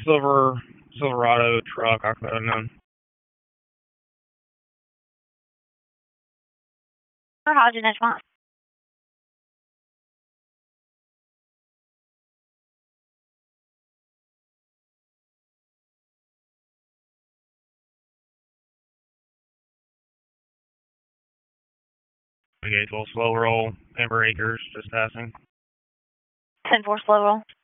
Silverado truck, I could have known. Roger, next one. Okay, 12 slow roll, Amber Acres, just passing. 10-4 slow roll.